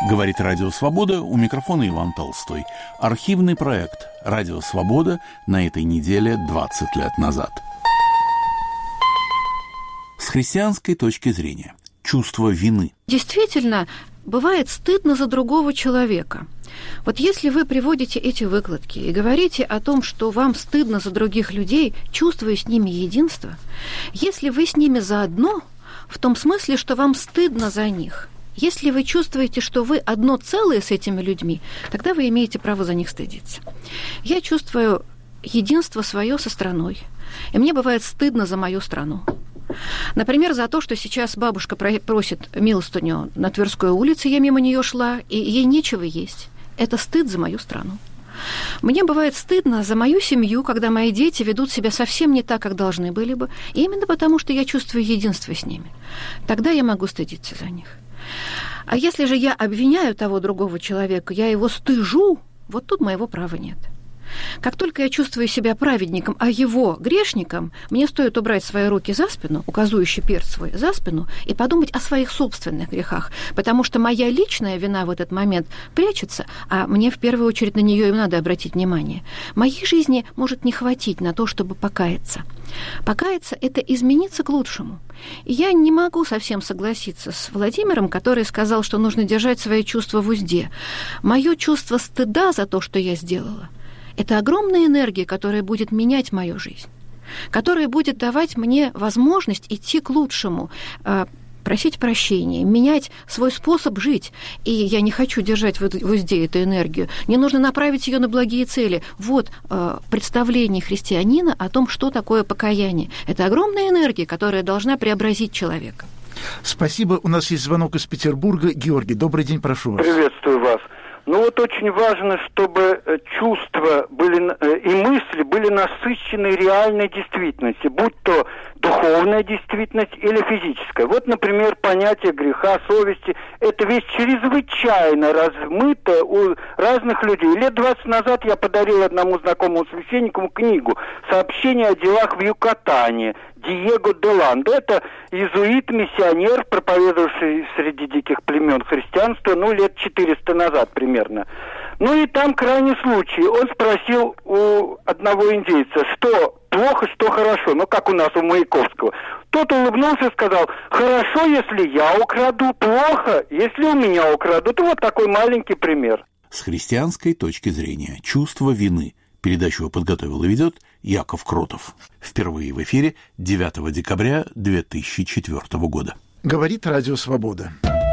Говорит Радио Свобода, у микрофона Иван Толстой. Архивный проект «Радио Свобода» на этой неделе 20 лет назад. С христианской точки зрения. Чувство вины. Действительно, бывает стыдно за другого человека. Вот если вы приводите эти выкладки и говорите о том, что вам стыдно за других людей, чувствуя с ними единство, если вы с ними заодно, в том смысле, что вам стыдно за них, если вы чувствуете, что вы одно целое с этими людьми, тогда вы имеете право за них стыдиться. Я чувствую единство свое со страной, и мне бывает стыдно за мою страну. Например, за то, что сейчас бабушка просит милостыню на Тверской улице, я мимо нее шла, и ей нечего есть. Это стыд за мою страну. Мне бывает стыдно за мою семью, когда мои дети ведут себя совсем не так, как должны были бы, именно потому, что я чувствую единство с ними. Тогда я могу стыдиться за них. А если же я обвиняю того другого человека, я его стыжу, вот тут моего права нет. Как только я чувствую себя праведником, а его грешником, мне стоит убрать свои руки за спину, указующий перст свой за спину, и подумать о своих собственных грехах, потому что моя личная вина в этот момент прячется, а мне в первую очередь на нее и надо обратить внимание. Моей жизни может не хватить на то, чтобы покаяться. Покаяться – это измениться к лучшему. И я не могу совсем согласиться с Владимиром, который сказал, что нужно держать свои чувства в узде. Мое чувство стыда за то, что я сделала, это огромная энергия, которая будет менять мою жизнь, которая будет давать мне возможность идти к лучшему, просить прощения, менять свой способ жить. И я не хочу держать в узде эту энергию. Мне нужно направить ее на благие цели. Вот представление христианина о том, что такое покаяние. Это огромная энергия, которая должна преобразить человека. Спасибо. У нас есть звонок из Петербурга. Георгий, добрый день, прошу вас. Приветствую вас. Ну вот очень важно, чтобы чувства и мысли были насыщены реальной действительностью, будь то духовная действительность или физическая. Вот, например, понятие греха, совести, это вещь чрезвычайно размыта у разных людей. Лет 20 назад я подарил одному знакомому священнику книгу «Сообщение о делах в Юкатане» Диего де Ландо. Это иезуит-миссионер, проповедовавший среди диких племен христианства, лет 400 назад примерно. Ну и там крайний случай. Он спросил у одного индейца, что плохо, что хорошо. Как у нас у Маяковского. Тот улыбнулся и сказал: хорошо, если я украду, плохо, если у меня украдут. Вот такой маленький пример. С христианской точки зрения. Чувство вины. Передачу подготовил и ведет Яков Кротов. Впервые в эфире 9 декабря 2004 года. Говорит Радио Свобода.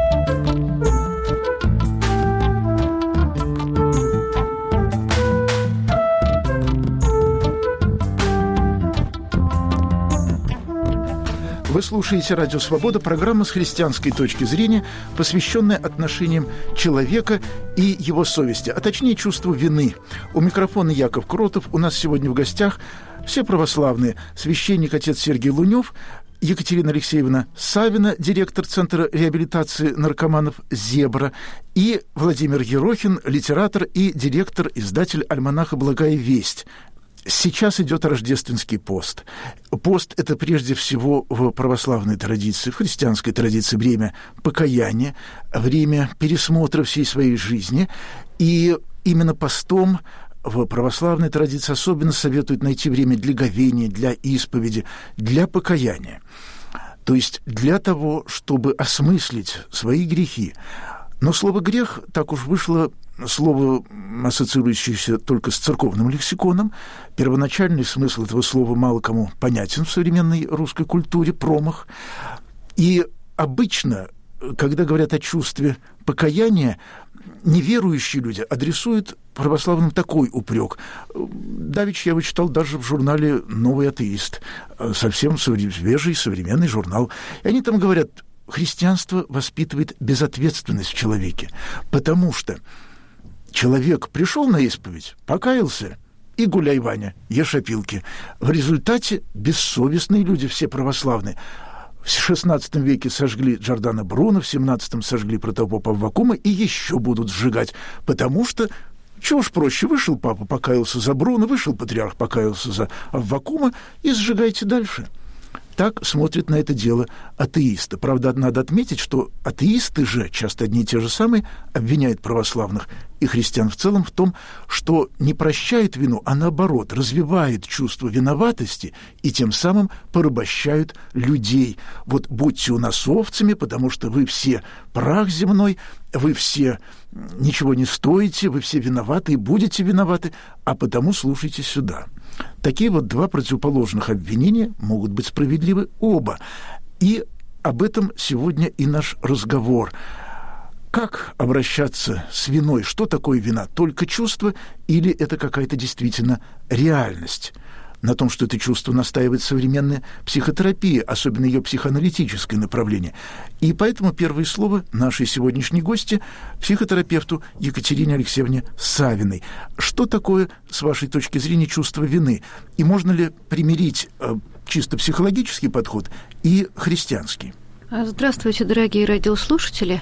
Вы слушаете «Радио Свобода», программа с христианской точки зрения, посвященная отношениям человека и его совести, а точнее чувству вины. У микрофона Яков Кротов. У нас сегодня в гостях все православные: священник отец Сергий Лунев, Екатерина Алексеевна Савина, директор Центра реабилитации наркоманов «Зебра», и Владимир Ерохин, литератор и директор, издатель альманаха «Благая весть». Сейчас идет рождественский пост. Пост – это прежде всего в православной традиции, в христианской традиции время покаяния, время пересмотра всей своей жизни. И именно постом в православной традиции особенно советуют найти время для говения, для исповеди, для покаяния. То есть для того, чтобы осмыслить свои грехи. Но слово «грех» так уж вышло слово, ассоциирующееся только с церковным лексиконом. Первоначальный смысл этого слова мало кому понятен в современной русской культуре, промах. И обычно, когда говорят о чувстве покаяния, неверующие люди адресуют православным такой упрек. Давеча я вычитал даже в журнале «Новый атеист», совсем свежий современный журнал. И они там говорят: христианство воспитывает безответственность в человеке, потому что человек пришел на исповедь, покаялся, и гуляй, Ваня, ешь опилки. В результате бессовестные люди, все православные. В XVI веке сожгли Джордано Бруно, в XVII сожгли протопопа Аввакума и еще будут сжигать, потому что чего ж проще, вышел папа, покаялся за Бруно, вышел патриарх, покаялся за Аввакума, и сжигайте дальше. Так смотрят на это дело атеисты. Правда, надо отметить, что атеисты же, часто одни и те же самые, обвиняют православных и христиан в целом в том, что не прощают вину, а наоборот, развивают чувство виноватости и тем самым порабощают людей. Вот будьте у нас овцами, потому что вы все прах земной, вы все ничего не стоите, вы все виноваты и будете виноваты, а потому слушайте сюда. Такие вот два противоположных обвинения могут быть справедливы оба. И об этом сегодня и наш разговор. Как обращаться с виной? Что такое вина? Только чувство или это какая-то действительно реальность? На том, что это чувство настаивает современная психотерапия, особенно ее психоаналитическое направление. И поэтому первое слово нашей сегодняшней гости – психотерапевту Екатерине Алексеевне Савиной. Что такое, с вашей точки зрения, чувство вины? И можно ли примирить чисто психологический подход и христианский? Здравствуйте, дорогие радиослушатели.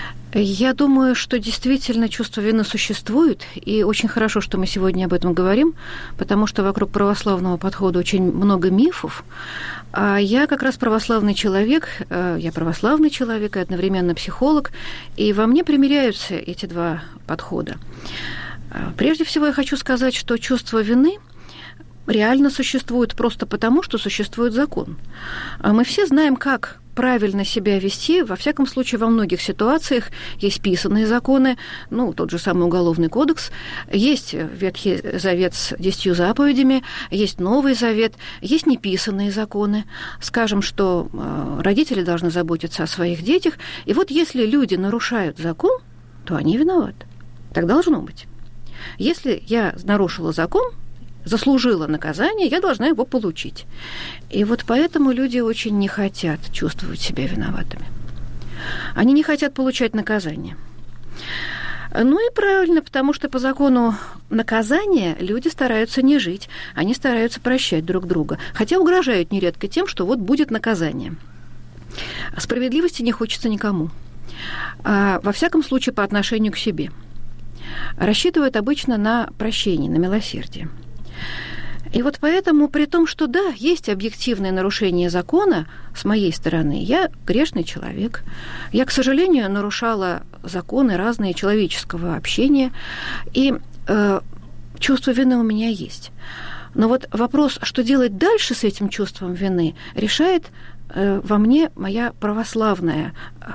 Я думаю, что действительно чувство вины существует, и очень хорошо, что мы сегодня об этом говорим, потому что вокруг православного подхода очень много мифов. А я как раз православный человек, и одновременно психолог, и во мне примиряются эти два подхода. Прежде всего, я хочу сказать, что чувство вины реально существует просто потому, что существует закон. Мы все знаем, как правильно себя вести, во всяком случае, во многих ситуациях есть писанные законы, тот же самый Уголовный кодекс, есть Ветхий Завет с 10 заповедями, есть Новый Завет, есть неписанные законы. Скажем, что родители должны заботиться о своих детях, и вот если люди нарушают закон, то они виноваты. Так должно быть. Если я нарушила закон, заслужила наказание, я должна его получить. И вот поэтому люди очень не хотят чувствовать себя виноватыми. Они не хотят получать наказание. И правильно, потому что по закону наказания люди стараются не жить, они стараются прощать друг друга, хотя угрожают нередко тем, что вот будет наказание. Справедливости не хочется никому. Во всяком случае, по отношению к себе. Рассчитывают обычно на прощение, на милосердие. И вот поэтому, при том, что да, есть объективное нарушение закона с моей стороны, я грешный человек. Я, к сожалению, нарушала законы разные человеческого общения, и чувство вины у меня есть. Но вот вопрос, что делать дальше с этим чувством вины, решает во мне моя православная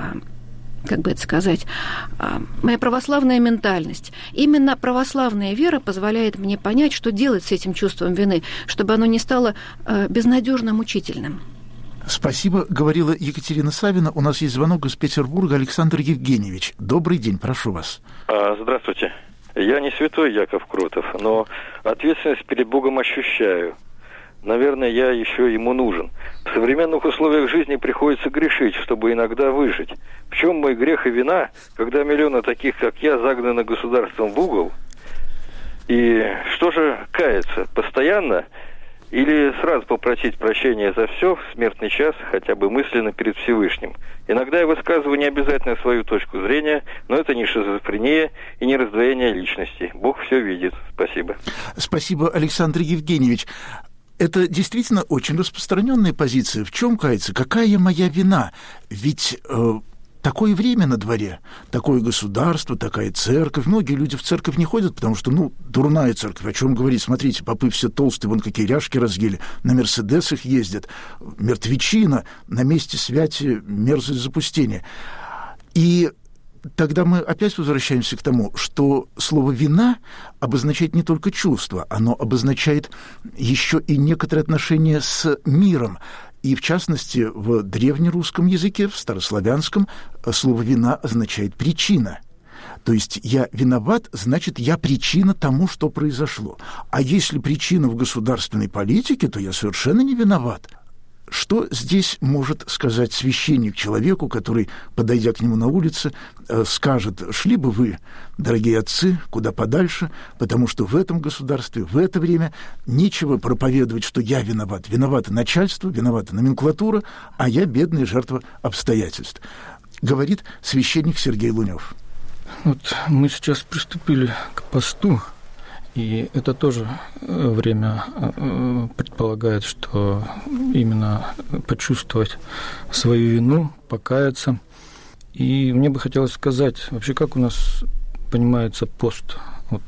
моя православная ментальность. Именно православная вера позволяет мне понять, что делать с этим чувством вины, чтобы оно не стало безнадежно мучительным. Спасибо, говорила Екатерина Савина. У нас есть звонок из Петербурга. Александр Евгеньевич. Добрый день, прошу вас. Здравствуйте. Я не святой Яков Кротов, но ответственность перед Богом ощущаю. Наверное, я еще ему нужен. В современных условиях жизни приходится грешить, чтобы иногда выжить. В чем мой грех и вина, когда миллионы таких, как я, загнаны государством в угол? И что же каяться? Постоянно? Или сразу попросить прощения за все в смертный час, хотя бы мысленно перед Всевышним? Иногда я высказываю не обязательно свою точку зрения, но это не шизофрения и не раздвоение личности. Бог все видит. Спасибо. Спасибо, Александр Евгеньевич. Это действительно очень распространенная позиция. В чем каяться? Какая моя вина? Ведь такое время на дворе, такое государство, такая церковь. Многие люди в церковь не ходят, потому что, дурная церковь. О чем говорить? Смотрите, попы все толстые, вон какие ряжки разъели, на мерседесах ездят. Мертвечина, на месте святи мерзость запустения. И тогда мы опять возвращаемся к тому, что слово «вина» обозначает не только чувство, оно обозначает еще и некоторые отношения с миром. И, в частности, в древнерусском языке, в старославянском, слово «вина» означает «причина». То есть я виноват, значит, я причина тому, что произошло. А если причина в государственной политике, то я совершенно не виноват. Что здесь может сказать священник человеку, который, подойдя к нему на улице, скажет: «Шли бы вы, дорогие отцы, куда подальше, потому что в этом государстве, в это время нечего проповедовать, что я виноват. Виновато начальство, виновата номенклатура, а я бедная жертва обстоятельств», говорит священник Сергей Лунев. Вот мы сейчас приступили к посту, И это тоже время предполагает, что именно почувствовать свою вину, покаяться. И мне бы хотелось сказать, вообще, как у нас понимается пост. Вот.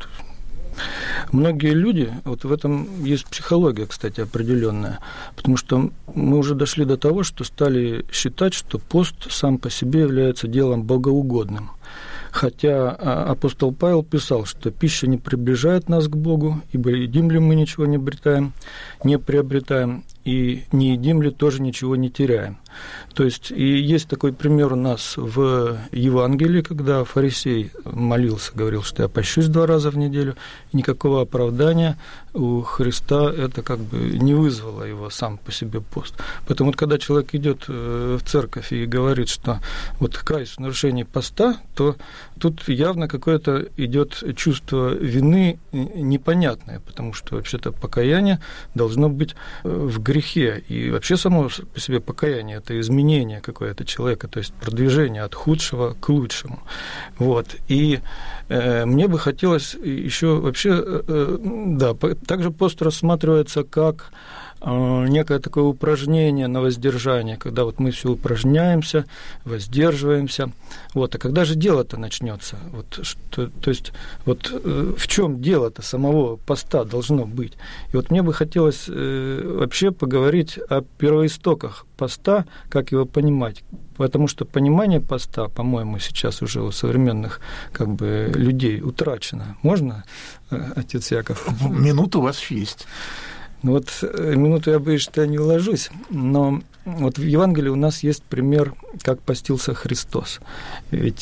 Многие люди, вот в этом есть психология, кстати, определенная, потому что мы уже дошли до того, что стали считать, что пост сам по себе является делом богоугодным. Хотя апостол Павел писал, что пища не приближает нас к Богу, ибо едим ли мы ничего не приобретаем, и не едим ли тоже ничего не теряем. То есть, и есть такой пример у нас в Евангелии, когда фарисей молился, говорил, что я пощусь 2 раза в неделю, и никакого оправдания у Христа это как бы не вызвало его сам по себе пост. Поэтому вот, когда человек идет в церковь и говорит, что вот каюсь в нарушении поста, то тут явно какое-то идет чувство вины непонятное, потому что вообще-то покаяние должно быть в грехе. И вообще само по себе покаяние – это изменение какое-то человека, то есть продвижение от худшего к лучшему. Вот. И мне бы хотелось еще вообще, да, также пост рассматривается как некое такое упражнение на воздержание, когда вот мы все упражняемся, воздерживаемся. Вот. А когда же дело-то начнется? Вот, то есть вот в чем дело-то самого поста должно быть? И вот мне бы хотелось вообще поговорить о первоистоках поста, как его понимать. Потому что понимание поста, по-моему, сейчас уже у современных как бы людей утрачено. Можно, отец Яков? Минута у вас есть. Ну вот минуту я боюсь, что я не уложусь, но вот в Евангелии у нас есть пример, как постился Христос. Ведь,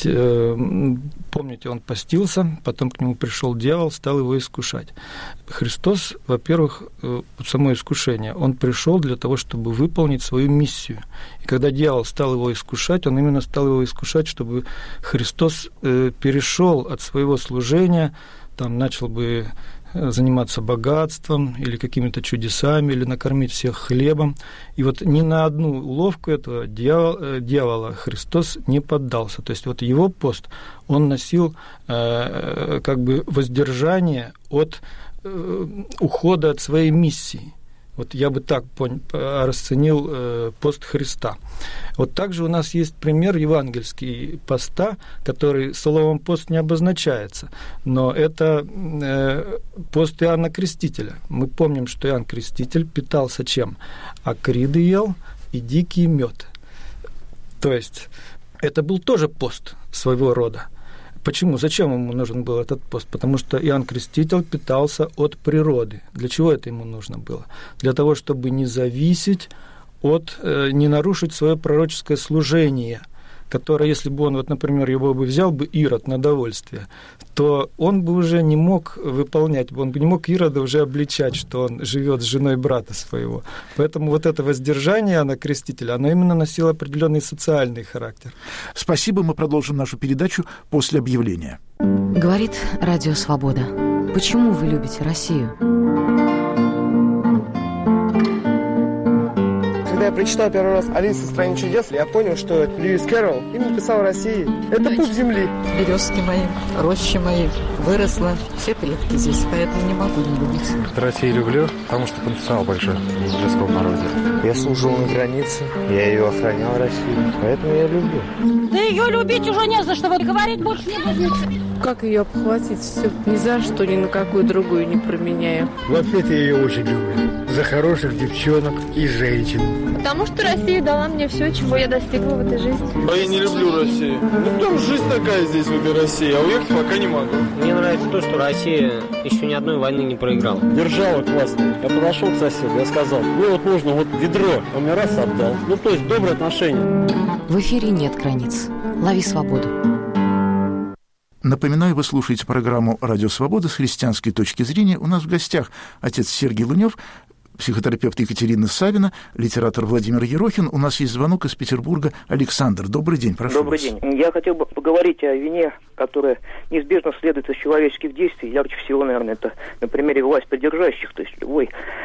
помните, он постился, потом к нему пришел дьявол, стал его искушать. Христос, во-первых, само искушение, он пришел для того, чтобы выполнить свою миссию. И когда дьявол стал его искушать, он именно стал его искушать, чтобы Христос перешел от своего служения, там начал бы заниматься богатством или какими-то чудесами, или накормить всех хлебом. И вот ни на одну уловку этого дьявола Христос не поддался. То есть вот его пост, он носил как бы воздержание от ухода от своей миссии. Вот я бы так расценил пост Христа. Вот также у нас есть пример евангельский поста, который словом пост не обозначается, но это пост Иоанна Крестителя. Мы помним, что Иоанн Креститель питался чем? Акриды ел и дикий мед. То есть это был тоже пост своего рода. Почему? Зачем ему нужен был этот пост? Потому что Иоанн Креститель питался от природы. Для чего это ему нужно было? Для того, чтобы не зависеть от, не нарушить свое пророческое служение, которое, если бы он, вот, например, его бы взял бы Ирод на довольствие, то он бы уже не мог выполнять, он бы не мог Ирода уже обличать, что он живет с женой брата своего. Поэтому вот это воздержание Иоанна Крестителя, оно именно носило определенный социальный характер. Спасибо, мы продолжим нашу передачу после объявления. Говорит Радио Свобода. Почему вы любите Россию? Когда я прочитал первый раз «Алиса в стране чудес», я понял, что Льюис Кэрролл именно писал о России. Это пуп земли. Березки мои, рощи мои, выросла, все предки здесь, поэтому не могу не любить. Россию люблю, потому что потенциал большой в людском народе. Я служил на границе, я ее охранял, Россию, поэтому я люблю. Да ее любить уже не за что, вот говорить больше не будете. Как ее обхватить? Все, ни за что, ни на какую другую не променяю. Вообще-то я ее очень люблю. За хороших девчонок и женщин. Потому что Россия дала мне все, чего я достигла в этой жизни. А я не люблю Россию. Ну, там жизнь такая здесь, в этой России, а уехать пока не могу. Мне нравится то, что Россия еще ни одной войны не проиграла. Держава классная. Я подошел к соседу, я сказал, ну вот нужно вот ведро. Он мне раз отдал. Ну, то есть добрые отношения. В эфире нет границ. Лови свободу. Напоминаю, вы слушаете программу «Радио Свобода» с христианской точки зрения. У нас в гостях отец Сергий Лунев, психотерапевт Екатерина Савина, литератор Владимир Ерохин. У нас есть звонок из Петербурга. Александр, добрый день, прошу Добрый вас. день. Я хотел бы поговорить о вине, которая неизбежно следует из человеческих действий. Ярче всего, наверное, это на примере власть придержащих, то есть любой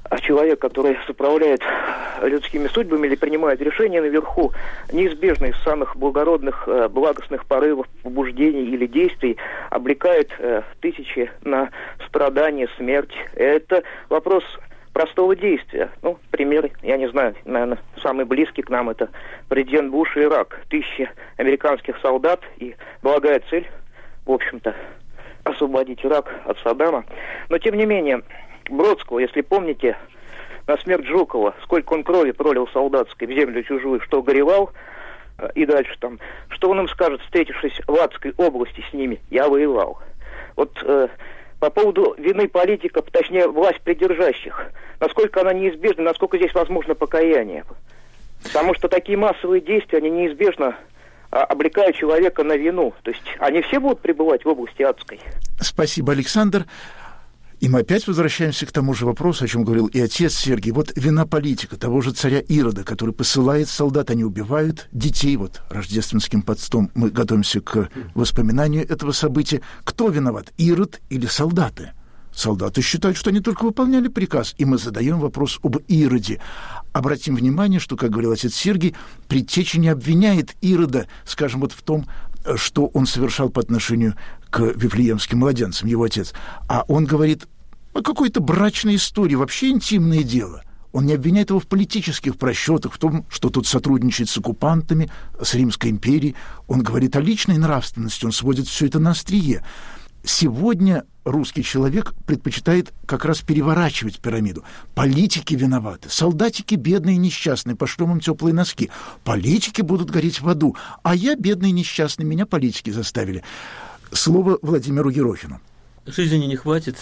А человек, который управляет людскими судьбами или принимает решения наверху, неизбежно из самых благородных, благостных порывов, побуждений или действий обрекает тысячи на страдания, смерть. Это вопрос простого действия. Ну, пример, я не знаю, наверное, самый близкий к нам — это президент Буш и Ирак. 1000 американских солдат и благая цель, в общем-то, освободить Ирак от Саддама. Но, тем не менее, Бродского, если помните, на смерть Жукова, сколько он крови пролил солдатской в землю чужую, что горевал, и дальше там, что он им скажет, встретившись в Адской области с ними: я воевал. Вот по поводу вины политиков, точнее, власть придержащих, насколько она неизбежна, насколько здесь возможно покаяние. Потому что такие массовые действия, они неизбежно обрекают человека на вину. То есть они все будут пребывать в области адской. Спасибо, Александр. И мы опять возвращаемся к тому же вопросу, о чем говорил и отец Сергий. Вот вина политика, того же царя Ирода, который посылает солдат, они убивают детей. Вот рождественским постом мы готовимся к воспоминанию этого события. Кто виноват, Ирод или солдаты? Солдаты считают, что они только выполняли приказ, и мы задаем вопрос об Ироде. Обратим внимание, что, как говорил отец Сергий, предтеча не обвиняет Ирода, скажем, вот в том, что он совершал по отношению к вифлеемским младенцам, его отец. А он говорит о какой-то брачной истории, вообще интимное дело. Он не обвиняет его в политических просчетах, в том, что тут сотрудничает с оккупантами, с Римской империей. Он говорит о личной нравственности, он сводит все это на острие. Сегодня русский человек предпочитает как раз переворачивать пирамиду. Политики виноваты, солдатики бедные и несчастные, пошлем им теплые носки. Политики будут гореть в аду, а я бедный и несчастный, меня политики заставили. Слово Владимиру Ерохину. Жизни не хватит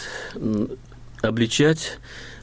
обличать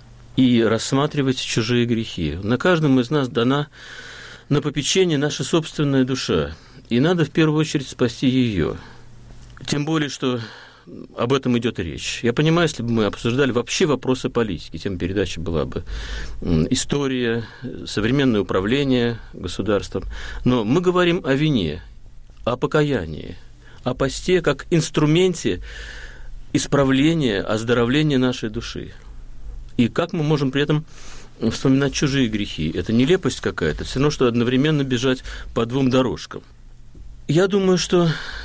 и рассматривать чужие грехи. На каждом из нас дана на попечение наша собственная душа, и надо в первую очередь спасти ее. Тем более, что об этом идет речь. Я понимаю, если бы мы обсуждали вообще вопросы политики, тема передачи была бы история, современное управление государством. Но мы говорим о вине, о покаянии, о посте как инструменте исправления, оздоровления нашей души. И как мы можем при этом вспоминать чужие грехи? Это нелепость какая-то, все равно, что одновременно бежать по двум дорожкам. Я думаю, что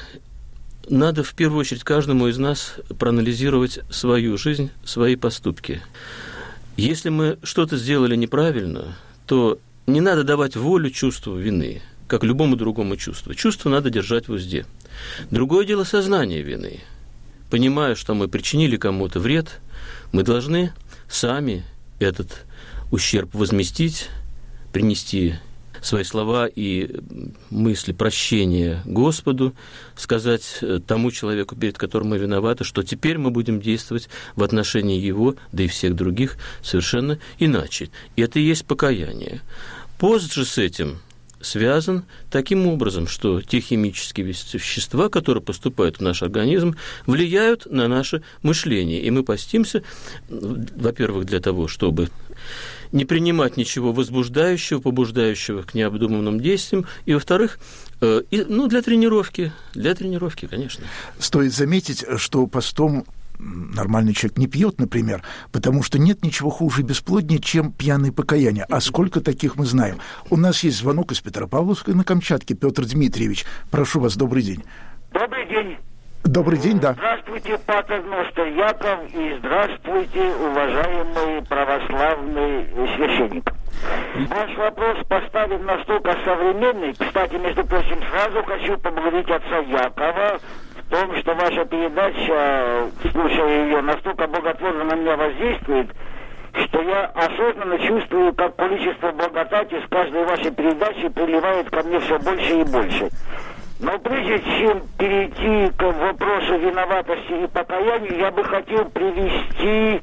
надо в первую очередь каждому из нас проанализировать свою жизнь, свои поступки. Если мы что-то сделали неправильно, то не надо давать волю чувству вины, как любому другому чувству. Чувство надо держать в узде. Другое дело сознание вины. Понимая, что мы причинили кому-то вред, мы должны сами этот ущерб возместить, принести свои слова и мысли прощения Господу, сказать тому человеку, перед которым мы виноваты, что теперь мы будем действовать в отношении его, да и всех других, совершенно иначе. И это и есть покаяние. Пост же с этим связан таким образом, что те химические вещества, которые поступают в наш организм, влияют на наше мышление. И мы постимся, во-первых, для того, чтобы не принимать ничего возбуждающего, побуждающего к необдуманным действиям, и, во-вторых, для тренировки, конечно. Стоит заметить, что постом нормальный человек не пьет, например, потому что нет ничего хуже и бесплоднее, чем пьяные покаяния. А сколько таких мы знаем? У нас есть звонок из Петропавловска на Камчатке. Петр Дмитриевич, прошу вас, добрый день. Добрый день. Добрый день, да. Здравствуйте, патерностер Яков, и здравствуйте, уважаемый православный священник. Ваш вопрос поставлен настолько современный. Кстати, между прочим, сразу хочу поблагодарить отца Якова в том, что ваша передача, слушая ее, настолько благотворно на меня воздействует, что я осознанно чувствую, как количество благодати с каждой вашей передачи приливает ко мне все больше и больше. Но прежде чем перейти к вопросу виноватости и покаяния, я бы хотел привести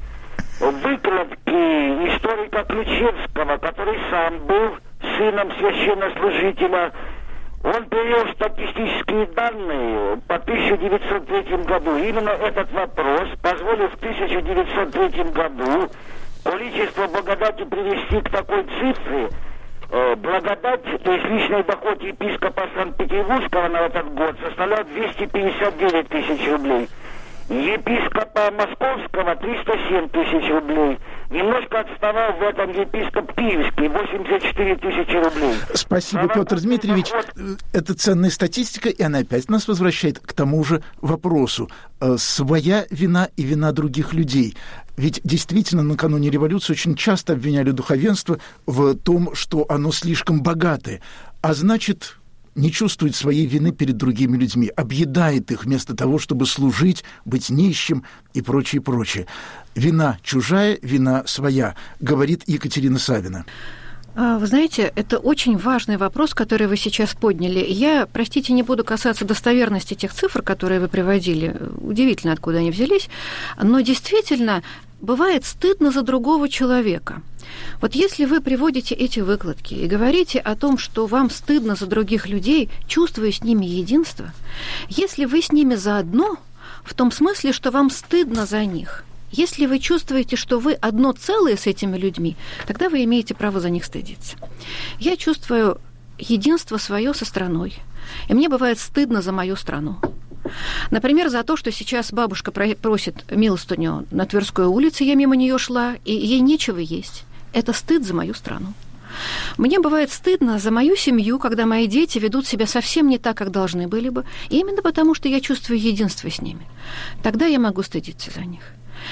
выкладки историка Ключевского, который сам был сыном священнослужителя. Он привел статистические данные по 1903 году. Именно этот вопрос позволил в 1903 году количество благодати привести к такой цифре. Благодать, то есть личный доход епископа Санкт-Петербургского на этот год составлял 259 тысяч рублей. епископа Московского 307 тысяч рублей. Немножко отставал в этом епископ Киевский, 84 тысячи рублей. Спасибо, Петр Дмитриевич. Это ценная статистика, и она опять нас возвращает к тому же вопросу. Своя вина и вина других людей. Ведь действительно накануне революции очень часто обвиняли духовенство в том, что оно слишком богатое. А значит, не чувствует своей вины перед другими людьми, объедает их вместо того, чтобы служить, быть нищим и прочее, прочее. Вина чужая, вина своя, говорит Екатерина Савина. Вы знаете, это очень важный вопрос, который вы сейчас подняли. Я, простите, не буду касаться достоверности тех цифр, которые вы приводили. Удивительно, откуда они взялись. Но действительно, бывает стыдно за другого человека. Вот если вы приводите эти выкладки и говорите о том, что вам стыдно за других людей, чувствуя с ними единство, если вы с ними заодно, в том смысле, что вам стыдно за них, если вы чувствуете, что вы одно целое с этими людьми, тогда вы имеете право за них стыдиться. Я чувствую единство свое со страной, и мне бывает стыдно за мою страну. Например, за то, что сейчас бабушка просит милостыню на Тверской улице, я мимо нее шла, и ей нечего есть. Это стыд за мою страну. Мне бывает стыдно за мою семью, когда мои дети ведут себя совсем не так, как должны были бы, и именно потому, что я чувствую единство с ними. Тогда я могу стыдиться за них.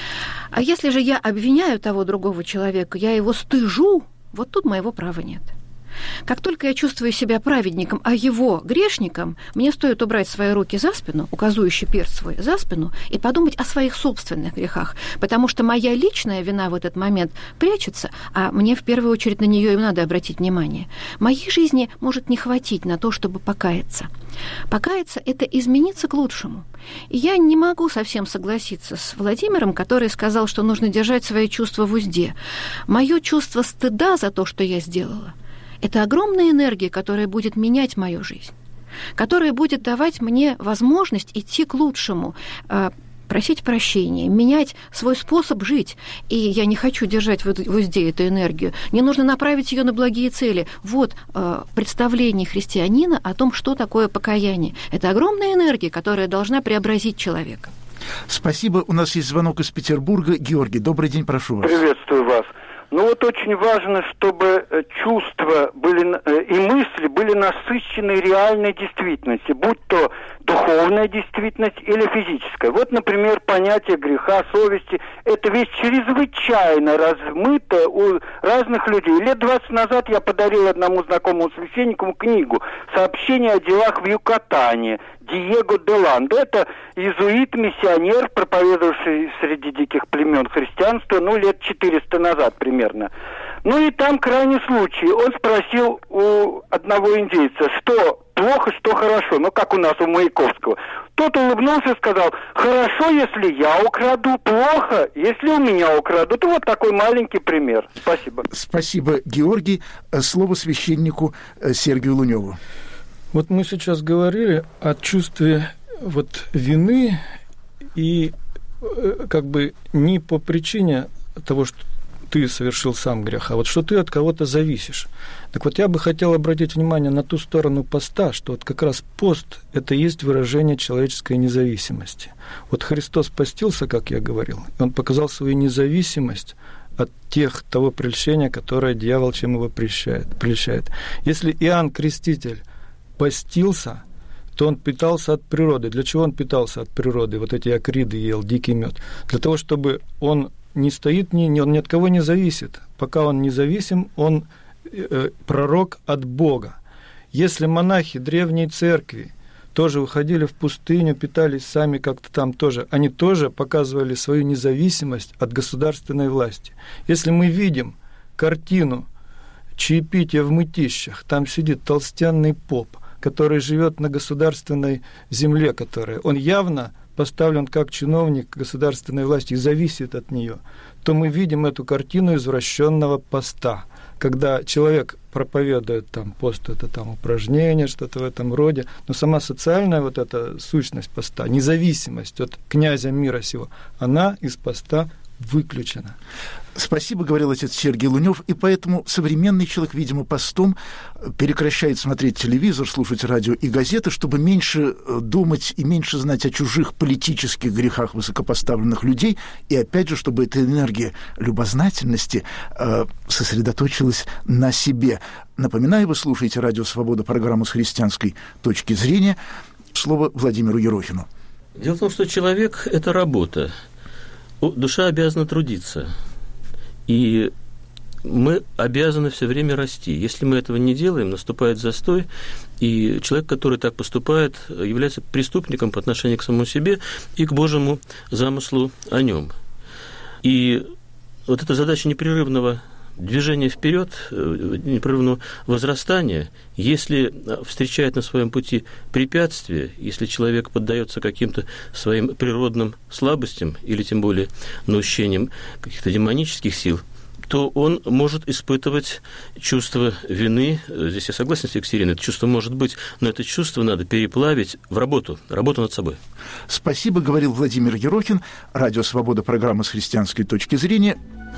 А если же я обвиняю того другого человека, я его стыжу, вот тут моего права нет. Как только я чувствую себя праведником, а его грешником, мне стоит убрать свои руки за спину, указующий перст свой за спину, и подумать о своих собственных грехах, потому что моя личная вина в этот момент прячется, а мне в первую очередь на нее и надо обратить внимание. Моей жизни может не хватить на то, чтобы покаяться. Покаяться – это измениться к лучшему. И я не могу совсем согласиться с Владимиром, который сказал, что нужно держать свои чувства в узде. Мое чувство стыда за то, что я сделала, это огромная энергия, которая будет менять мою жизнь, которая будет давать мне возможность идти к лучшему, просить прощения, менять свой способ жить. И я не хочу держать в узде эту энергию. Мне нужно направить ее на благие цели. Вот представление христианина о том, что такое покаяние. Это огромная энергия, которая должна преобразить человека. Спасибо. У нас есть звонок из Петербурга. Георгий, добрый день, прошу вас. Приветствую вас. Ну вот очень важно, чтобы чувства были и мысли были насыщены реальной действительностью, будь то духовная действительность или физическая. Вот, например, понятие греха, совести – это вещь чрезвычайно размыта у разных людей. Лет 20 назад я подарил одному знакомому священнику книгу «Сообщение о делах в Юкатане» Диего де Ландо. Это иезуит-миссионер, проповедовавший среди диких племен христианства, лет 400 назад примерно. И там крайний случай. Он спросил у одного индейца, что плохо, что хорошо. Как у нас у Маяковского. Тот улыбнулся и сказал: хорошо, если я украду, плохо, если у меня украдут. Вот такой маленький пример. Спасибо. Спасибо, Георгий. Слово священнику Сергию Луневу. Вот мы сейчас говорили о чувстве вины и не по причине того, что ты совершил сам грех, а что ты от кого-то зависишь. Так вот, я бы хотел обратить внимание на ту сторону поста, что как раз пост – это и есть выражение человеческой независимости. Христос постился, как я говорил, и Он показал свою независимость от того прельщения, которое дьявол чем его прельщает. Если Иоанн Креститель постился, то он питался от природы. Для чего он питался от природы? Эти акриды ел, дикий мед. Для того, чтобы он не стоит, он ни от кого не зависит. Пока он независим, он пророк от Бога. Если монахи древней церкви тоже выходили в пустыню, питались сами как-то там тоже, они тоже показывали свою независимость от государственной власти. Если мы видим картину чаепития в Мытищах, там сидит толстенный поп, который живет на государственной земле, он явно поставлен как чиновник государственной власти и зависит от нее, то мы видим эту картину извращенного поста, когда человек проповедует пост, это упражнение, что-то в этом роде, но сама социальная эта сущность поста, независимость от князя мира сего, она из поста выключена. Спасибо, говорил отец Сергей Лунев, и поэтому современный человек, видимо, постом прекращает смотреть телевизор, слушать радио и газеты, чтобы меньше думать и меньше знать о чужих политических грехах высокопоставленных людей, и опять же, чтобы эта энергия любознательности сосредоточилась на себе. Напоминаю, вы слушаете «Радио Свобода», программу с христианской точки зрения. Слово Владимиру Ерохину. Дело в том, что человек – это работа. Душа обязана трудиться. И мы обязаны все время расти. Если мы этого не делаем, наступает застой, и человек, который так поступает, является преступником по отношению к самому себе и к Божьему замыслу о нем. И вот эта задача непрерывного движения вперед, непрерывного возрастания, если встречает на своем пути препятствия, если человек поддается каким-то своим природным слабостям или тем более наущениям каких-то демонических сил, то он может испытывать чувство вины. Здесь я согласен с Екатериной, это чувство может быть, но это чувство надо переплавить в работу над собой. Спасибо, говорил Владимир Ерохин. Радио «Свобода», программа с христианской точки зрения.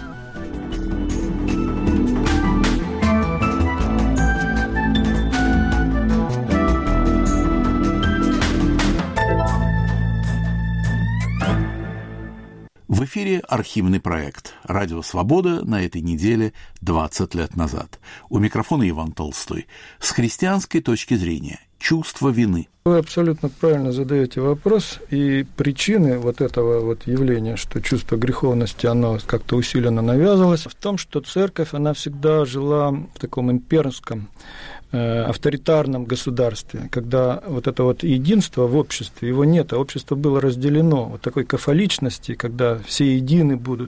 В эфире архивный проект «Радио Свобода» на этой неделе 20 лет назад. У микрофона Иван Толстой. С христианской точки зрения чувство вины. Вы абсолютно правильно задаете вопрос, и причины вот этого вот явления, что чувство греховности, оно как-то усиленно навязывалось, в том, что церковь, она всегда жила в таком имперском, авторитарном государстве, когда вот это вот единство в обществе, его нет, а общество было разделено, вот такой кафоличности, когда все едины будут,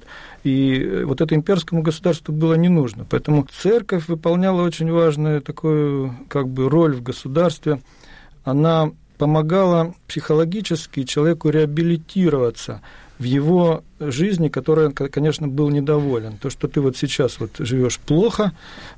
и вот это имперскому государству было не нужно, поэтому церковь выполняла очень важную такую как бы роль в государстве, она помогала психологически человеку реабилитироваться в его жизни, которой он, конечно, был недоволен. То, что ты вот сейчас вот живешь плохо,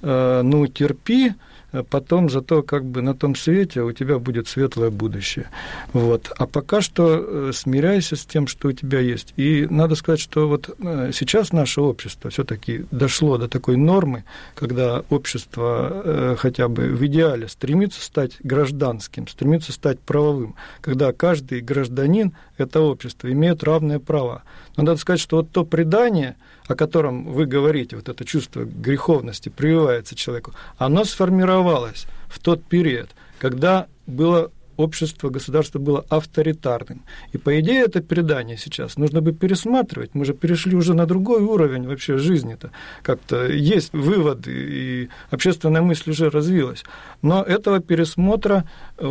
ну, терпи, потом зато как бы на том свете у тебя будет светлое будущее. Вот. А пока что смиряйся с тем, что у тебя есть. И надо сказать, что вот сейчас наше общество все-таки дошло до такой нормы, когда общество хотя бы в идеале стремится стать гражданским, стремится стать правовым, когда каждый гражданин этого общества имеет равные права. Но надо сказать, что вот то предание, о котором вы говорите, вот это чувство греховности прививается человеку, оно сформировалось в тот период, когда было общество, государство было авторитарным. И, по идее, это предание сейчас нужно бы пересматривать. Мы же перешли уже на другой уровень вообще жизни-то. Как-то есть выводы, и общественная мысль уже развилась. Но этого пересмотра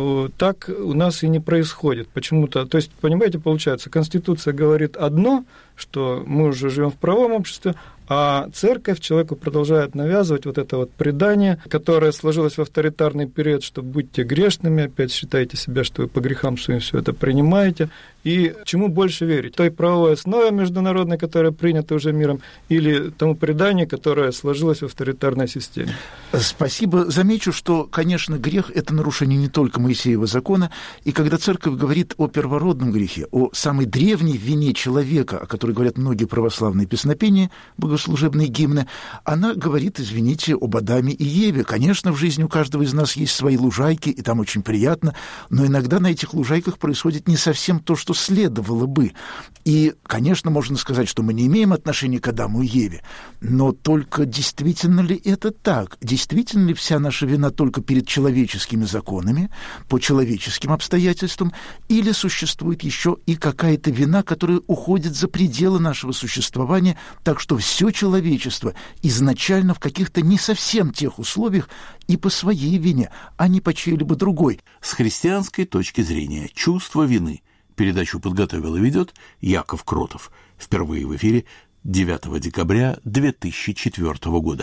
так у нас и не происходит почему-то. То есть, понимаете, получается, Конституция говорит одно, что мы уже живем в правовом обществе, а церковь человеку продолжает навязывать вот это вот предание, которое сложилось в авторитарный период, что будьте грешными, опять считайте себя, что вы по грехам своим все это принимаете, и чему больше верить? Той правовой основе международной, которая принята уже миром, или тому преданию, которое сложилось в авторитарной системе? Спасибо. Замечу, что, конечно, грех – это нарушение не только Моисеева закона, и когда церковь говорит о первородном грехе, о самой древней вине человека, о которой говорят многие православные песнопения, богослужебные гимны, она говорит, извините, об Адаме и Еве. Конечно, в жизни у каждого из нас есть свои лужайки, и там очень приятно, но иногда на этих лужайках происходит не совсем то, что следовало бы. И, конечно, можно сказать, что мы не имеем отношения к Адаму и Еве, но только действительно ли это так? Действительно ли вся наша вина только перед человеческими законами, по человеческим обстоятельствам, или существует еще и какая-то вина, которая уходит за пределы нашего существования, так что все человечество изначально в каких-то не совсем тех условиях и по своей вине, а не по чьей-либо другой? С христианской точки зрения чувство вины. Передачу подготовил и ведет Яков Кротов. Впервые в эфире 9 декабря 2004 года.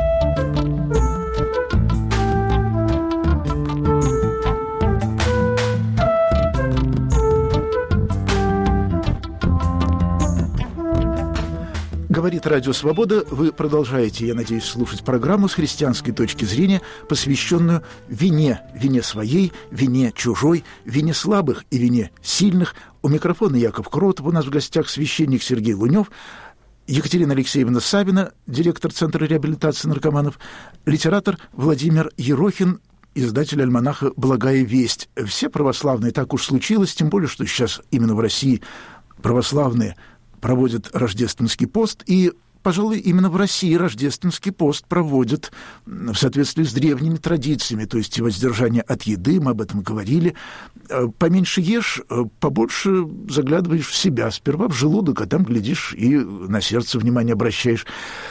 Говорит Радио Свобода. Вы продолжаете, я надеюсь, слушать программу с христианской точки зрения, посвященную вине. Вине своей, вине чужой, вине слабых и вине сильных. У микрофона Яков Кротов. У нас в гостях священник Сергей Лунев. Екатерина Алексеевна Савина, директор Центра реабилитации наркоманов, литератор Владимир Ерохин, издатель альманаха «Благая весть». Все православные, так уж случилось, тем более, что сейчас именно в России православные проводят рождественский пост, и, пожалуй, именно в России рождественский пост проводят в соответствии с древними традициями, то есть воздержание от еды, мы об этом говорили. Поменьше ешь, побольше заглядываешь в себя, сперва в желудок, а там, глядишь, и на сердце внимание обращаешь.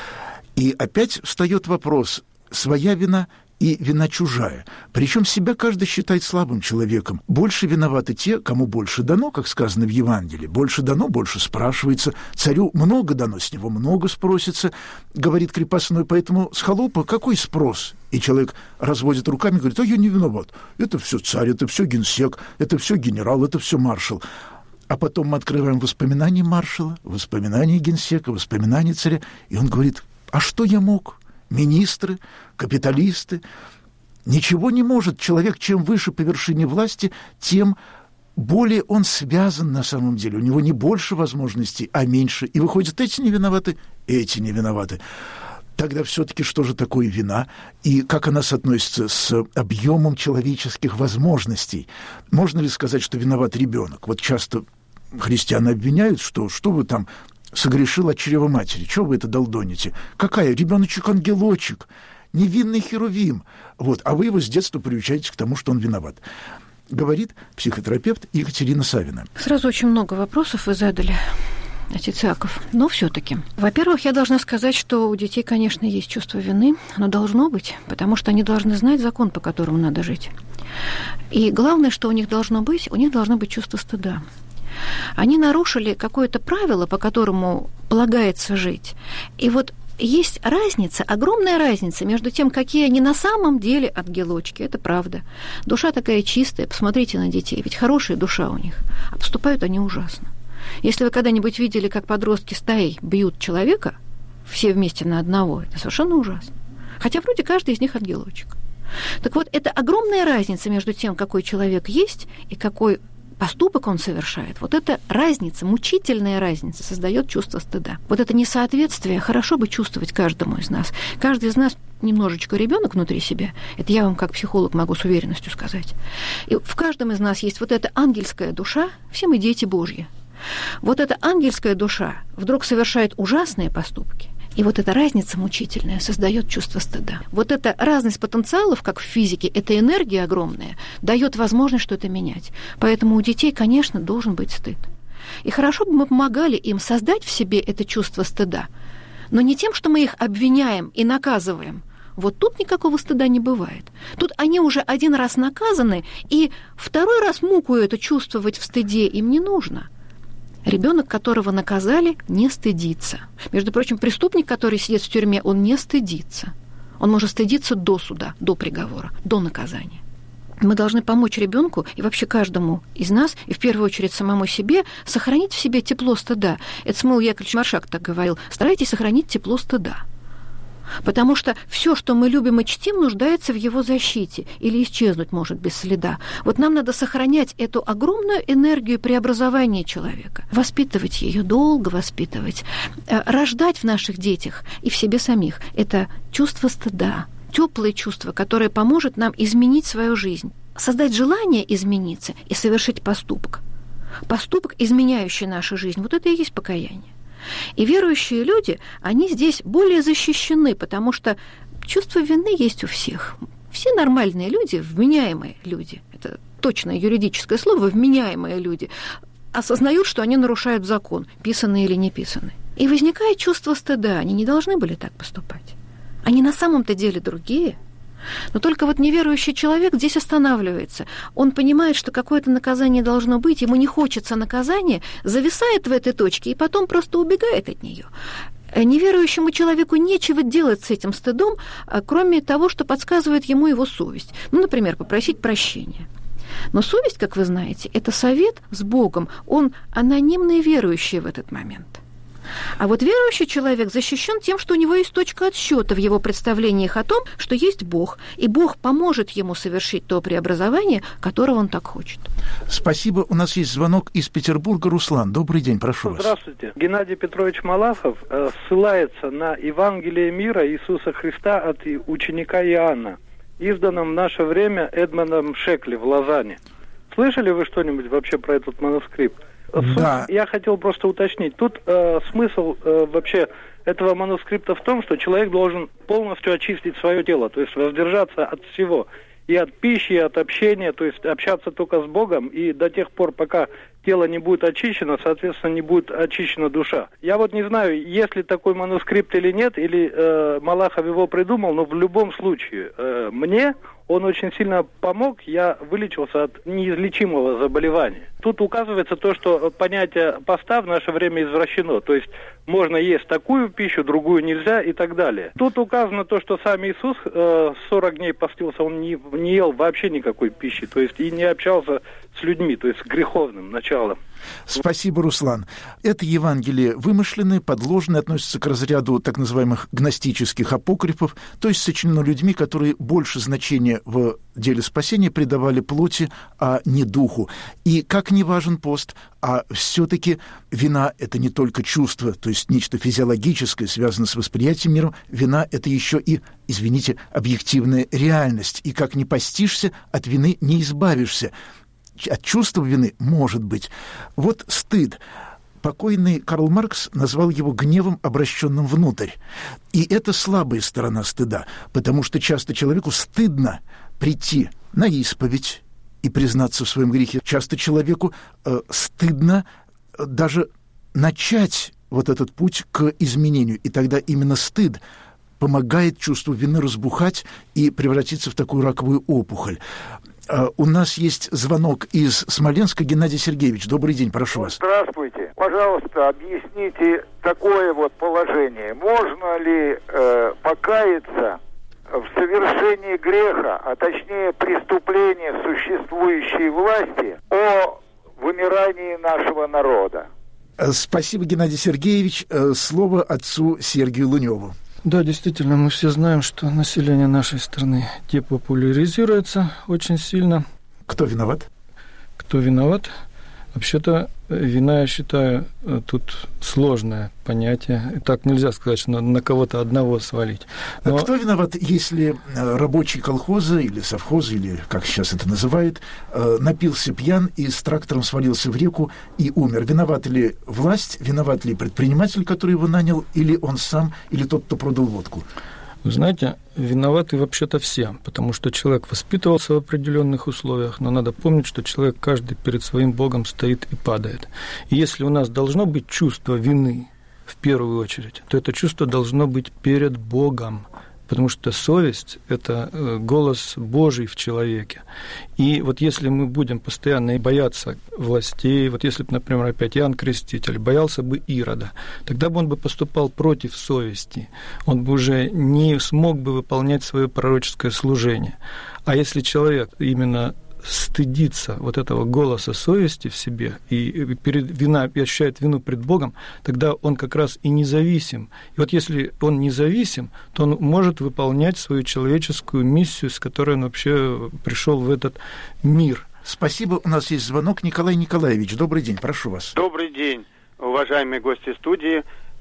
И опять встает вопрос: своя вина и вина чужая. Причем себя каждый считает слабым человеком. Больше виноваты те, кому больше дано, как сказано в Евангелии. Больше дано, больше спрашивается. Царю много дано, с него много спросится, говорит крепостной. Поэтому с холопа какой спрос? И человек разводит руками и говорит: а я не виноват. Это все царь, это все генсек, это все генерал, это все маршал. А потом мы открываем воспоминания маршала, воспоминания генсека, воспоминания царя. И он говорит: а что я мог? Министры, капиталисты. Ничего не может. Человек, чем выше по вершине власти, тем более он связан на самом деле. У него не больше возможностей, а меньше. И выходит, эти не виноваты, эти не виноваты. Тогда все-таки что же такое вина? И как она соотносится с объемом человеческих возможностей? Можно ли сказать, что виноват ребенок? Вот часто христиане обвиняют, что вы там согрешил от чрева матери. Чего вы это долдоните? Какая? Ребеночек-ангелочек, невинный херувим. Вот. А вы его с детства приучаете к тому, что он виноват. Говорит психотерапевт Екатерина Савина. Сразу очень много вопросов вы задали, отец Иаков. Но все-таки. Во-первых, я должна сказать, что у детей, конечно, есть чувство вины. Оно должно быть, потому что они должны знать закон, по которому надо жить. И главное, что у них должно быть чувство стыда. Они нарушили какое-то правило, по которому полагается жить. И вот есть разница, огромная разница между тем, какие они на самом деле ангелочки. Это правда. Душа такая чистая. Посмотрите на детей. Ведь хорошая душа у них. А поступают они ужасно. Если вы когда-нибудь видели, как подростки стаей бьют человека, все вместе на одного, это совершенно ужасно. Хотя вроде каждый из них ангелочек. Так вот, это огромная разница между тем, какой человек есть и какой поступок он совершает. Вот эта разница, мучительная разница, создает чувство стыда. Вот это несоответствие хорошо бы чувствовать каждому из нас. Каждый из нас немножечко ребенок внутри себя. Это я вам как психолог могу с уверенностью сказать. И в каждом из нас есть вот эта ангельская душа. Все мы дети Божьи. Вот эта ангельская душа вдруг совершает ужасные поступки. И вот эта разница мучительная создает чувство стыда. Вот эта разность потенциалов, как в физике, эта энергия огромная, дает возможность что-то менять. Поэтому у детей, конечно, должен быть стыд. И хорошо бы мы помогали им создать в себе это чувство стыда, но не тем, что мы их обвиняем и наказываем. Вот тут никакого стыда не бывает. Тут они уже один раз наказаны, и второй раз муку эту чувствовать в стыде им не нужно. Ребенок, которого наказали, не стыдится. Между прочим, преступник, который сидит в тюрьме, он не стыдится. Он может стыдиться до суда, до приговора, до наказания. Мы должны помочь ребенку и вообще каждому из нас, и в первую очередь самому себе, сохранить в себе тепло стыда. Это Самуил Яковлевич Маршак так говорил: старайтесь сохранить тепло стыда. Потому что все, что мы любим и чтим, нуждается в его защите или исчезнуть может без следа. Вот нам надо сохранять эту огромную энергию преобразования человека, воспитывать ее, долго воспитывать, рождать в наших детях и в себе самих это чувство стыда, теплое чувство, которое поможет нам изменить свою жизнь, создать желание измениться и совершить поступок. Поступок, изменяющий нашу жизнь, вот это и есть покаяние. И верующие люди, они здесь более защищены, потому что чувство вины есть у всех. Все нормальные люди, вменяемые люди, это точное юридическое слово, вменяемые люди, осознают, что они нарушают закон, писанный или не писанный. И возникает чувство стыда, они не должны были так поступать. Они на самом-то деле другие. Но только вот неверующий человек здесь останавливается. Он понимает, что какое-то наказание должно быть, ему не хочется наказания, зависает в этой точке и потом просто убегает от нее. Неверующему человеку нечего делать с этим стыдом, кроме того, что подсказывает ему его совесть. Ну, например, попросить прощения. Но совесть, как вы знаете, это совет с Богом. Он анонимный верующий в этот момент. А вот верующий человек защищен тем, что у него есть точка отсчета в его представлениях о том, что есть Бог, и Бог поможет ему совершить то преобразование, которого он так хочет. Спасибо. У нас есть звонок из Петербурга. Руслан, добрый день, прошу вас. Здравствуйте. Геннадий Петрович Малахов ссылается на Евангелие мира Иисуса Христа от ученика Иоанна, изданном в наше время Эдмондом Шекли в Лозанне. Слышали вы что-нибудь вообще про этот манускрипт? Да. Я хотел просто уточнить. Тут смысл вообще этого манускрипта в том, что человек должен полностью очистить свое тело, то есть воздержаться от всего. И от пищи, и от общения, то есть общаться только с Богом, и до тех пор, пока тело не будет очищено, соответственно, не будет очищена душа. Я вот не знаю, есть ли такой манускрипт или нет, или Малахов его придумал, но в любом случае мне он очень сильно помог, я вылечился от неизлечимого заболевания. Тут указывается то, что понятие поста в наше время извращено, то есть можно есть такую пищу, другую нельзя и так далее. Тут указано то, что сам Иисус 40 дней постился, он не ел вообще никакой пищи, то есть и не общался с людьми, то есть с греховным началом. Спасибо, Руслан. Это Евангелие вымышленное, подложное, относится к разряду так называемых гностических апокрифов, то есть сочинено людьми, которые больше значения в деле спасения придавали плоти, а не духу. И как не важен пост, а все-таки вина – это не только чувство, то есть нечто физиологическое, связанное с восприятием мира. Вина – это еще и, извините, объективная реальность. И как не постишься, от вины не избавишься. От чувства вины может быть. Вот стыд. Покойный Карл Маркс назвал его гневом, обращенным внутрь. И это слабая сторона стыда, потому что часто человеку стыдно прийти на исповедь и признаться в своем грехе. Часто человеку стыдно даже начать вот этот путь к изменению. И тогда именно стыд помогает чувству вины разбухать и превратиться в такую раковую опухоль. У нас есть звонок из Смоленска. Геннадий Сергеевич, добрый день, прошу вас. Здравствуйте. Пожалуйста, объясните такое вот положение. Можно ли покаяться в совершении греха, а точнее преступления существующей власти о вымирании нашего народа? Спасибо, Геннадий Сергеевич. Слово отцу Сергию Луневу. Да, действительно, мы все знаем, что население нашей страны депопуляризируется очень сильно. Кто виноват? Кто виноват? Вообще-то вина, я считаю, тут сложное понятие. И так нельзя сказать, что на кого-то одного свалить. Но... Кто виноват, если рабочий колхоза или совхоза, или как сейчас это называют, напился пьян и с трактором свалился в реку и умер? Виноват ли власть, виноват ли предприниматель, который его нанял, или он сам, или тот, кто продал водку? Вы знаете, виноваты вообще-то все, потому что человек воспитывался в определенных условиях, но надо помнить, что человек каждый перед своим Богом стоит и падает. И если у нас должно быть чувство вины в первую очередь, то это чувство должно быть перед Богом, потому что совесть – это голос Божий в человеке. И вот если мы будем постоянно бояться властей, вот если бы, например, опять Иоанн Креститель боялся бы Ирода, тогда бы он бы поступал против совести, он бы уже не смог бы выполнять свое пророческое служение. А если человек именно стыдится вот этого голоса совести в себе и ощущает вину пред Богом, тогда он как раз и независим. И вот если он независим, то он может выполнять свою человеческую миссию, с которой он вообще пришел в этот мир. Спасибо. У нас есть звонок. Николай Николаевич, добрый день, прошу вас. Добрый день, уважаемые гости студии.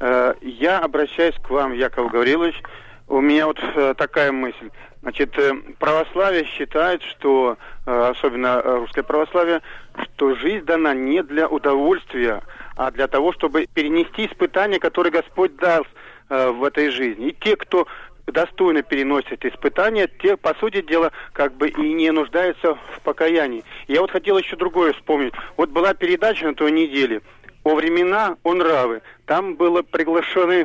Я обращаюсь к вам, Яков Гаврилович. У меня вот такая мысль. Значит, православие считает, что, особенно русское православие, что жизнь дана не для удовольствия, а для того, чтобы перенести испытания, которые Господь дал в этой жизни. И те, кто достойно переносит испытания, те, по сути дела, как бы и не нуждаются в покаянии. Я вот хотел еще другое вспомнить. Вот была передача на той неделе «О времена, о нравы». Там было приглашены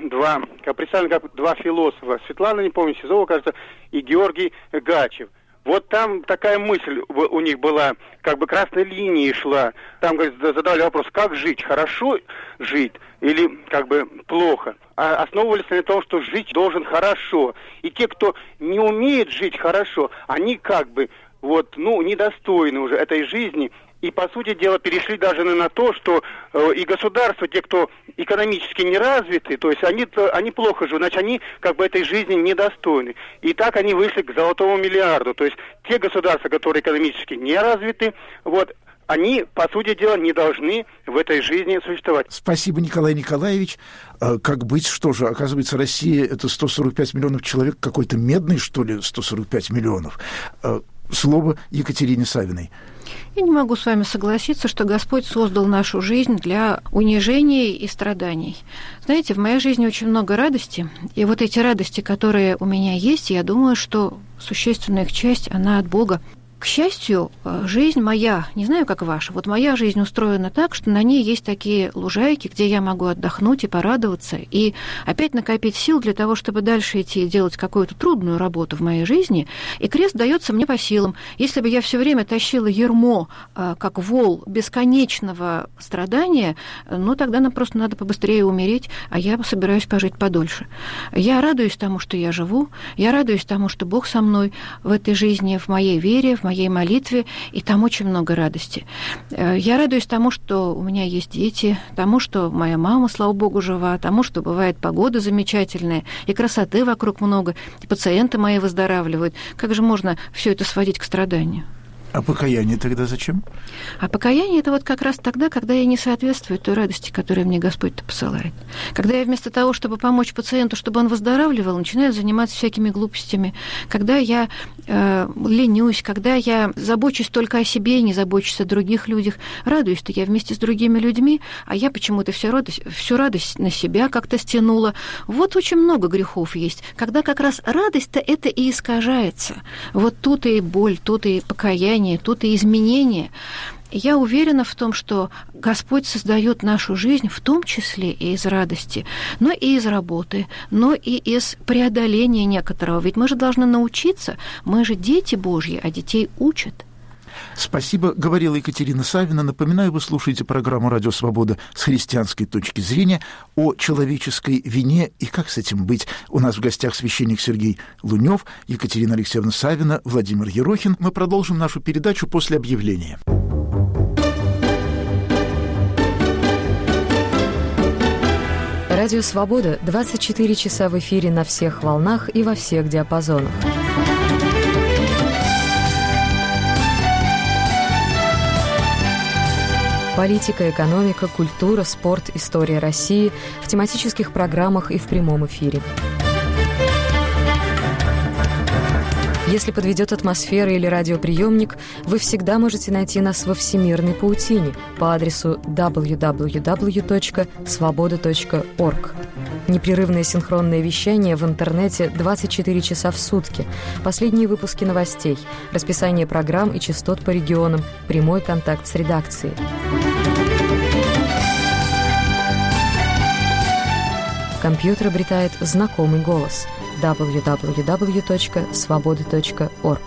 два философа. Светлана, не помню, Сизова, кажется, и Георгий Гачев. Вот там такая мысль у них была, как бы красной линией шла. Там, говорит, задавали вопрос, как жить, хорошо жить или как бы плохо. А основывались на том, что жить должен хорошо. И те, кто не умеет жить хорошо, они как бы недостойны уже этой жизни. И, по сути дела, перешли даже на то, что и государство, те, кто экономически не развиты, то есть они плохо живут, значит, они этой жизни недостойны. И так они вышли к золотому миллиарду. То есть те государства, которые экономически не развиты, они, по сути дела, не должны в этой жизни существовать. Спасибо, Николай Николаевич. Как быть? Что же, оказывается, Россия — это 145 миллионов человек, какой-то медный, что ли, 145 миллионов? Слово Екатерине Савиной. Я не могу с вами согласиться, что Господь создал нашу жизнь для унижения и страданий. Знаете, в моей жизни очень много радости, и эти радости, которые у меня есть, я думаю, что существенная их часть, она от Бога. К счастью, жизнь моя, не знаю, как ваша, моя жизнь устроена так, что на ней есть такие лужайки, где я могу отдохнуть и порадоваться, и опять накопить сил для того, чтобы дальше идти и делать какую-то трудную работу в моей жизни, и крест дается мне по силам. Если бы я все время тащила ярмо, как вол бесконечного страдания, тогда нам просто надо побыстрее умереть, а я собираюсь пожить подольше. Я радуюсь тому, что я живу, я радуюсь тому, что Бог со мной в этой жизни, в моей вере, в моей молитве, и там очень много радости. Я радуюсь тому, что у меня есть дети, тому, что моя мама, слава Богу, жива, тому, что бывает погода замечательная, и красоты вокруг много, и пациенты мои выздоравливают. Как же можно все это сводить к страданию? А покаяние тогда зачем? А покаяние – это как раз тогда, когда я не соответствую той радости, которую мне Господь-то посылает. Когда я вместо того, чтобы помочь пациенту, чтобы он выздоравливал, начинаю заниматься всякими глупостями. Когда я ленюсь, когда я забочусь только о себе и не забочусь о других людях. Радуюсь-то я вместе с другими людьми, а я почему-то всю радость на себя как-то стянула. Очень много грехов есть. Когда как раз радость-то это и искажается. Тут и боль, тут и покаяние, тут и изменения. Я уверена в том, что Господь создает нашу жизнь в том числе и из радости, но и из работы, но и из преодоления некоторого. Ведь мы же должны научиться, мы же дети Божьи, а детей учат. Спасибо, говорила Екатерина Савина. Напоминаю, вы слушаете программу «Радио Свобода» с христианской точки зрения о человеческой вине и как с этим быть. У нас в гостях священник Сергей Лунёв, Екатерина Алексеевна Савина, Владимир Ерохин. Мы продолжим нашу передачу после объявления. Радио Свобода 24 часа в эфире на всех волнах и во всех диапазонах. Политика, экономика, культура, спорт, история России в тематических программах и в прямом эфире. Если подведет атмосфера или радиоприемник, вы всегда можете найти нас во всемирной паутине по адресу www.svoboda.org. Непрерывное синхронное вещание в интернете 24 часа в сутки, последние выпуски новостей, расписание программ и частот по регионам, прямой контакт с редакцией. Компьютер обретает знакомый голос – www.svoboda.org.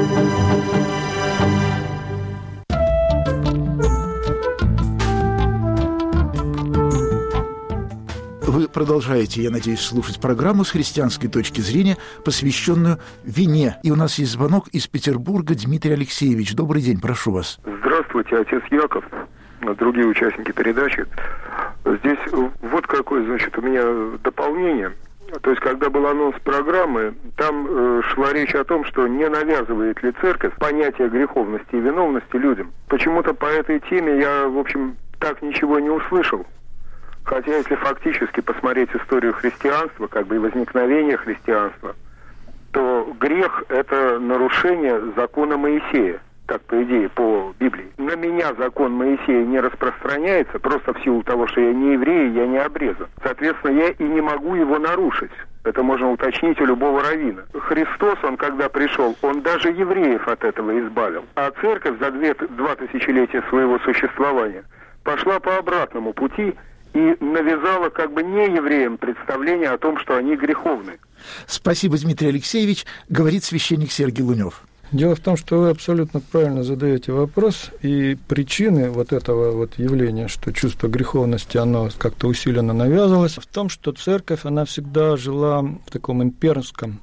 Вы продолжаете, я надеюсь, слушать программу с христианской точки зрения, посвященную вине. И у нас есть звонок из Петербурга. Дмитрий Алексеевич, добрый день, прошу вас. Здравствуйте, отец Яков, другие участники передачи. Здесь какое, у меня дополнение. То есть, когда был анонс программы, там шла речь о том, что не навязывает ли церковь понятие греховности и виновности людям. Почему-то по этой теме я, так ничего не услышал. Хотя, если фактически посмотреть историю христианства, и возникновение христианства, то грех – это нарушение закона Моисея. Так, по идее, по Библии. На меня закон Моисея не распространяется, просто в силу того, что я не еврей, я не обрезан. Соответственно, я и не могу его нарушить. Это можно уточнить у любого раввина. Христос, он когда пришел, он даже евреев от этого избавил. А церковь за 2 тысячелетия своего существования пошла по обратному пути и навязала не евреям представление о том, что они греховны. Спасибо, Дмитрий Алексеевич, говорит священник Сергей Лунёв. Дело в том, что вы абсолютно правильно задаете вопрос, и причины вот этого вот явления, что чувство греховности, оно как-то усиленно навязывалось, в том, что церковь, она всегда жила в таком имперском,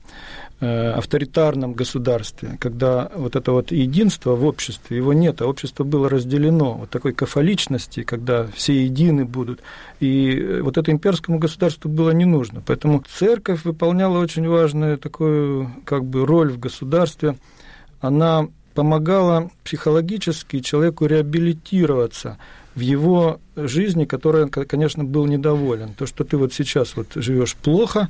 авторитарном государстве, когда вот это вот единство в обществе, его нет, а общество было разделено, вот такой кафоличности, когда все едины будут, и вот это имперскому государству было не нужно, поэтому церковь выполняла очень важную такую как бы роль в государстве, она помогала психологически человеку реабилитироваться в его жизни, которой, конечно, был недоволен. То, что ты вот сейчас вот живешь плохо,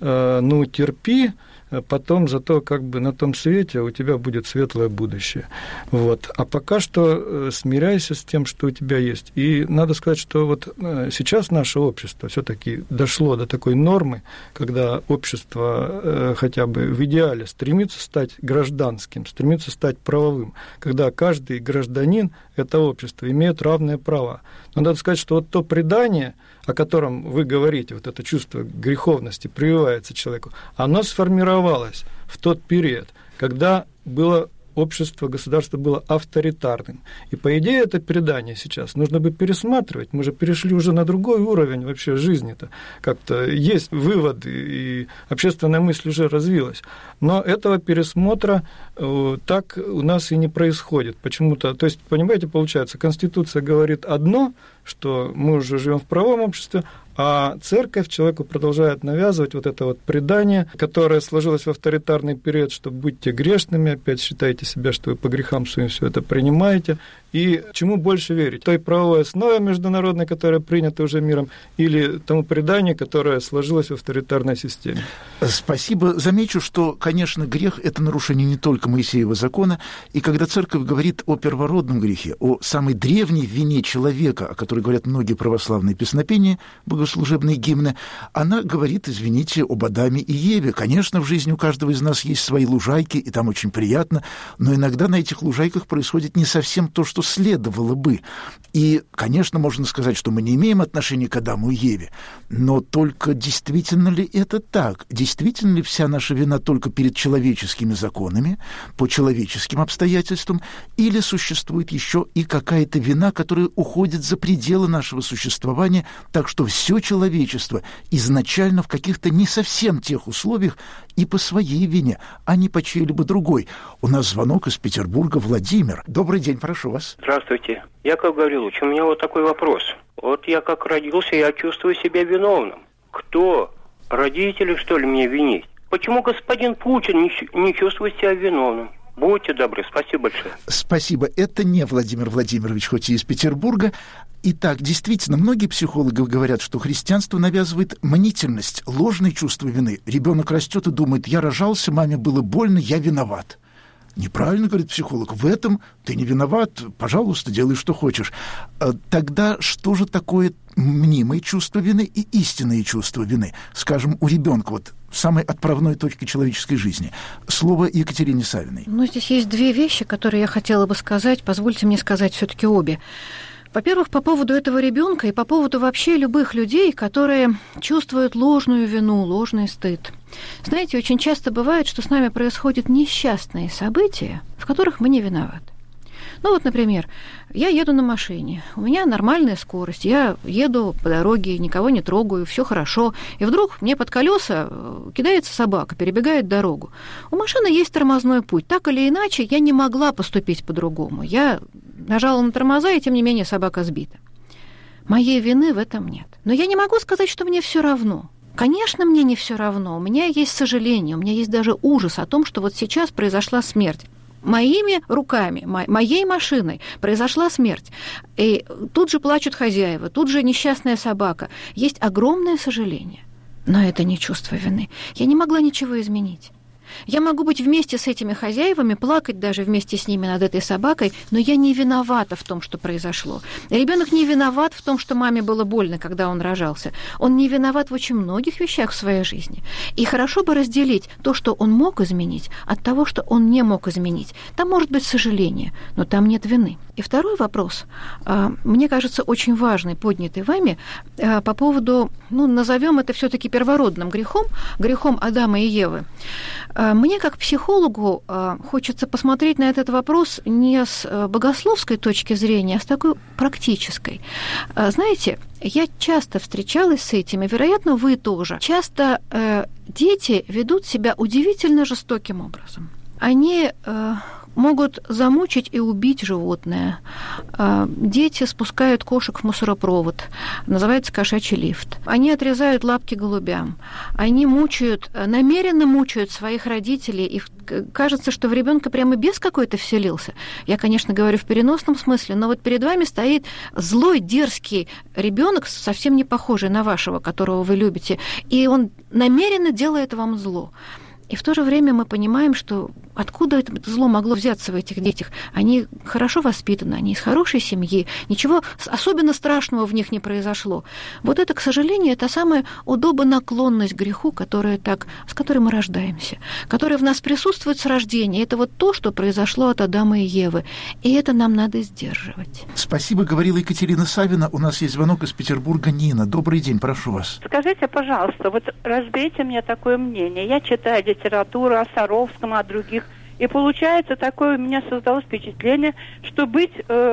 ну, терпи, потом зато как бы на том свете у тебя будет светлое будущее. Вот. А пока что смиряйся с тем, что у тебя есть. И надо сказать, что вот сейчас наше общество все-таки дошло до такой нормы, когда общество хотя бы в идеале стремится стать гражданским, стремится стать правовым, когда каждый гражданин этого общества имеет равные права. Но надо сказать, что вот то предание, о котором вы говорите, вот это чувство греховности прививается человеку, оно сформировалось в тот период, когда было общество, государство было авторитарным. И, по идее, это предание сейчас нужно бы пересматривать. Мы же перешли уже на другой уровень вообще жизни-то. Как-то есть выводы, и общественная мысль уже развилась. Но этого пересмотра так у нас и не происходит. Почему-то, то есть, понимаете, получается, Конституция говорит одно, что мы уже живем в правовом обществе, а церковь человеку продолжает навязывать вот это вот предание, которое сложилось в авторитарный период, что будьте грешными, опять считайте себя, что вы по грехам своим все это принимаете. И чему больше верить? Той правовой основе международной, которая принята уже миром, или тому преданию, которое сложилось в авторитарной системе? Спасибо. Замечу, что, конечно, грех – это нарушение не только Моисеева закона, и когда церковь говорит о первородном грехе, о самой древней вине человека, о которой говорят многие православные песнопения, богослужебные гимны, она говорит, извините, об Адаме и Еве. Конечно, в жизни у каждого из нас есть свои лужайки, и там очень приятно, но иногда на этих лужайках происходит не совсем то, что следовало бы. И, конечно, можно сказать, что мы не имеем отношения к Адаму и Еве, но только действительно ли это так? Действительно ли вся наша вина только перед человеческими законами, по человеческим обстоятельствам, или существует еще и какая-то вина, которая уходит за пределы нашего существования, так что все человечество изначально в каких-то не совсем тех условиях и по своей вине, а не по чьей-либо другой. У нас звонок из Петербурга. Владимир. Добрый день, прошу вас. Здравствуйте. Яков Гаврилович, у меня вот такой вопрос. Вот я как родился, я чувствую себя виновным. Кто? Родители, что ли, мне винить? Почему господин Путин не чувствует себя виновным? Будьте добры, спасибо большое. Спасибо. Это не Владимир Владимирович, хоть и из Петербурга. Итак, действительно, многие психологи говорят, что христианство навязывает мнительность, ложное чувство вины. Ребенок растет и думает: я рожался, маме было больно, я виноват. Неправильно, говорит психолог, в этом ты не виноват, пожалуйста, делай, что хочешь. Тогда что же такое мнимое чувство вины и истинное чувство вины? Скажем, у ребенка, вот в самой отправной точке человеческой жизни. Слово Екатерине Савиной. Ну, здесь есть две вещи, которые я хотела бы сказать. Позвольте мне сказать все-таки обе. Во-первых, по поводу этого ребенка и по поводу вообще любых людей, которые чувствуют ложную вину, ложный стыд. Знаете, очень часто бывает, что с нами происходят несчастные события, в которых мы не виноваты. Ну вот, например, я еду на машине, у меня нормальная скорость, я еду по дороге, никого не трогаю, все хорошо, и вдруг мне под колеса кидается собака, перебегает дорогу. У машины есть тормозной путь, так или иначе я не могла поступить по-другому. Я нажала на тормоза, и тем не менее собака сбита. Моей вины в этом нет. Но я не могу сказать, что мне все равно. Конечно, мне не все равно. У меня есть сожаление, у меня есть даже ужас о том, что вот сейчас произошла смерть. Моими руками, моей машиной произошла смерть. И тут же плачут хозяева, тут же несчастная собака. Есть огромное сожаление. Но это не чувство вины. Я не могла ничего изменить. Я могу быть вместе с этими хозяевами, плакать даже вместе с ними над этой собакой, но я не виновата в том, что произошло. Ребенок не виноват в том, что маме было больно, когда он рожался. Он не виноват в очень многих вещах в своей жизни. И хорошо бы разделить то, что он мог изменить, от того, что он не мог изменить. Там может быть сожаление, но там нет вины. И второй вопрос, мне кажется, очень важный, поднятый вами, по поводу, назовем это все-таки первородным грехом, грехом Адама и Евы. Мне, как психологу, хочется посмотреть на этот вопрос не с богословской точки зрения, а с такой практической. Знаете, я часто встречалась с этим, и, вероятно, вы тоже. Часто дети ведут себя удивительно жестоким образом. Они могут замучить и убить животное. Дети спускают кошек в мусоропровод. Называется кошачий лифт. Они отрезают лапки голубям. Они намеренно мучают своих родителей. И кажется, что в ребенка прямо бес какой-то вселился. Я, конечно, говорю в переносном смысле, но вот перед вами стоит злой, дерзкий ребенок, совсем не похожий на вашего, которого вы любите. И он намеренно делает вам зло. И в то же время мы понимаем, что откуда это зло могло взяться в этих детях. Они хорошо воспитаны, они из хорошей семьи, ничего особенно страшного в них не произошло. Вот это, к сожалению, это самая удобонаклонность к греху, с которой мы рождаемся, которая в нас присутствует с рождения. Это вот то, что произошло от Адама и Евы. И это нам надо сдерживать. Спасибо, говорила Екатерина Савина. У нас есть звонок из Петербурга. Нина, добрый день, прошу вас. Скажите, пожалуйста, вот разбейте мне такое мнение. Я читаю литературу о Саровском, о других. И получается, такое у меня создалось впечатление, что быть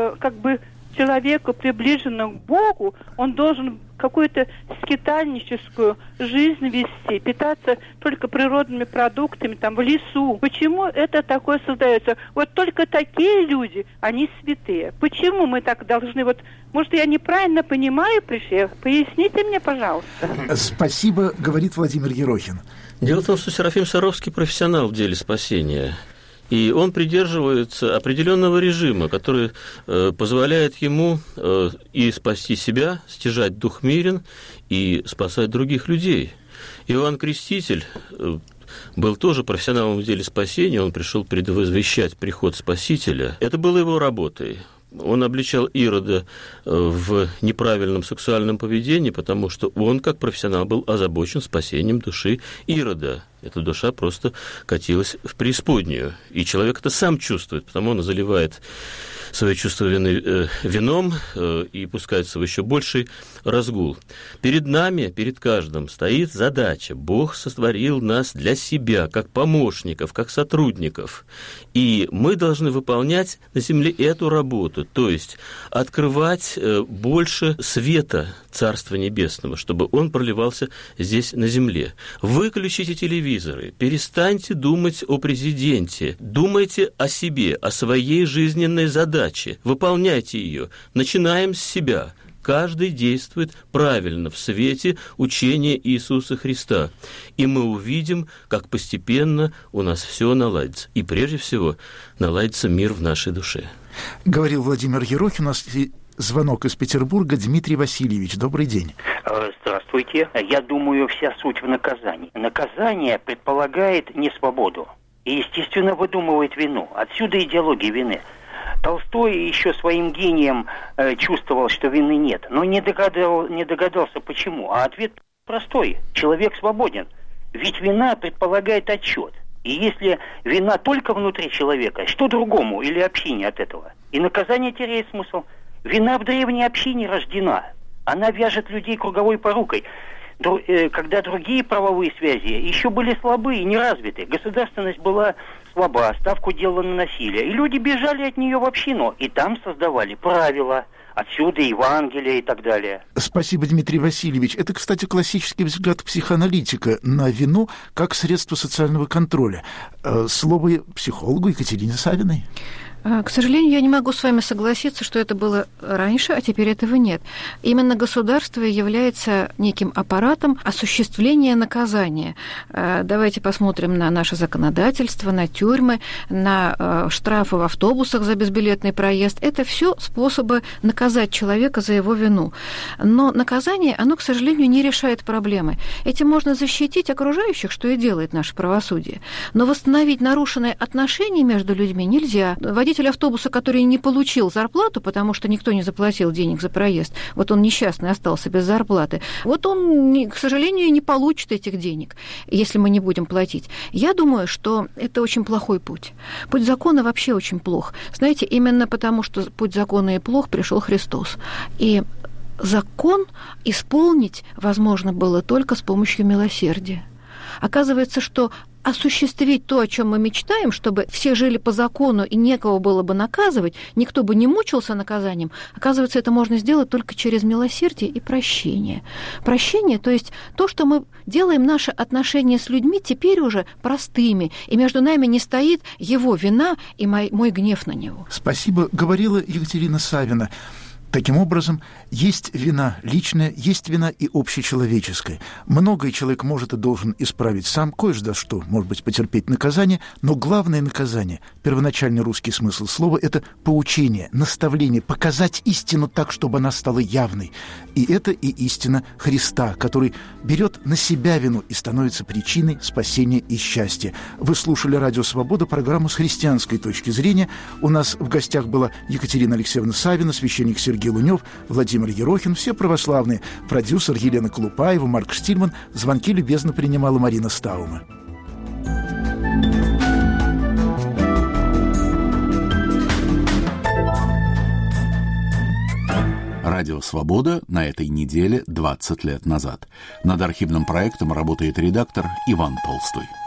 человеку, приближенному к Богу, он должен какую-то скитальническую жизнь вести, питаться только природными продуктами, в лесу. Почему это такое создается? Вот только такие люди, они святые. Почему мы так должны? Может, я неправильно понимаю, поясните мне, пожалуйста. Спасибо, говорит Владимир Ерохин. Дело в том, что Серафим Саровский профессионал в деле спасения. И он придерживается определенного режима, который позволяет ему и спасти себя, стяжать дух мирен, и спасать других людей. Иоанн Креститель был тоже профессионалом в деле спасения, он пришел предвозвещать приход Спасителя. Это было его работой. Он обличал Ирода в неправильном сексуальном поведении, потому что он, как профессионал, был озабочен спасением души Ирода. Эта душа просто катилась в преисподнюю. И человек это сам чувствует, потому он заливает свое чувство вины вином и пускается в еще больший разгул. Перед нами, перед каждым стоит задача. Бог сотворил нас для себя, как помощников, как сотрудников. И мы должны выполнять на земле эту работу, то есть открывать больше света Царства Небесного, чтобы он проливался здесь на земле. Выключите телевизоры, перестаньте думать о президенте, думайте о себе, о своей жизненной задаче, выполняйте ее. Начинаем с себя. Каждый действует правильно в свете учения Иисуса Христа. И мы увидим, как постепенно у нас все наладится. И прежде всего наладится мир в нашей душе. Говорил Владимир Ерохин. У нас звонок из Петербурга. Дмитрий Васильевич, добрый день. Здравствуйте. Я думаю, вся суть в наказании. Наказание предполагает не свободу. И, естественно, выдумывает вину. Отсюда идеология вины. Толстой еще своим гением чувствовал, что вины нет, но не догадался, почему. А ответ простой. Человек свободен. Ведь вина предполагает отчет. И если вина только внутри человека, что другому или общине от этого? И наказание теряет смысл. Вина в древней общине рождена. Она вяжет людей круговой порукой. Когда другие правовые связи еще были слабы и неразвиты, государственность была слаба, ставку делала на насилие, и люди бежали от нее в общину, и там создавали правила, отсюда Евангелие и так далее. Спасибо, Дмитрий Васильевич. Это, кстати, классический взгляд психоаналитика на вину как средство социального контроля. Слово психологу Екатерине Савиной. К сожалению, я не могу с вами согласиться, что это было раньше, а теперь этого нет. Именно государство является неким аппаратом осуществления наказания. Давайте посмотрим на наше законодательство, на тюрьмы, на штрафы в автобусах за безбилетный проезд. Это все способы наказать человека за его вину. Но наказание, оно, к сожалению, не решает проблемы. Этим можно защитить окружающих, что и делает наше правосудие. Но восстановить нарушенные отношения между людьми нельзя. Водитель автобуса, который не получил зарплату, потому что никто не заплатил денег за проезд, вот он несчастный остался без зарплаты, вот он, к сожалению, не получит этих денег, если мы не будем платить. Я думаю, что это очень плохой путь. Путь закона вообще очень плох. Знаете, именно потому, что путь закона и плох, пришел Христос. И закон исполнить возможно было только с помощью милосердия. Оказывается, что осуществить то, о чем мы мечтаем, чтобы все жили по закону и некого было бы наказывать, никто бы не мучился наказанием, оказывается, это можно сделать только через милосердие и прощение. Прощение, то есть то, что мы делаем наши отношения с людьми теперь уже простыми, и между нами не стоит его вина и мой гнев на него. Спасибо, говорила Екатерина Савина. Таким образом, есть вина личная, есть вина и общечеловеческая. Многое человек может и должен исправить сам, кое-что, что, может быть, потерпеть наказание, но главное наказание, первоначальный русский смысл слова, это поучение, наставление, показать истину так, чтобы она стала явной. И это и истина Христа, который берет на себя вину и становится причиной спасения и счастья. Вы слушали «Радио Свобода», программу с христианской точки зрения. У нас в гостях была Екатерина Алексеевна Савина, священник Сергей Лунев, Владимир Ерохин, все православные, продюсер Елена Колупаева, Марк Штильман. Звонки любезно принимала Марина Стаума. Радио «Свобода» на этой неделе 20 лет назад. Над архивным проектом работает редактор Иван Толстой.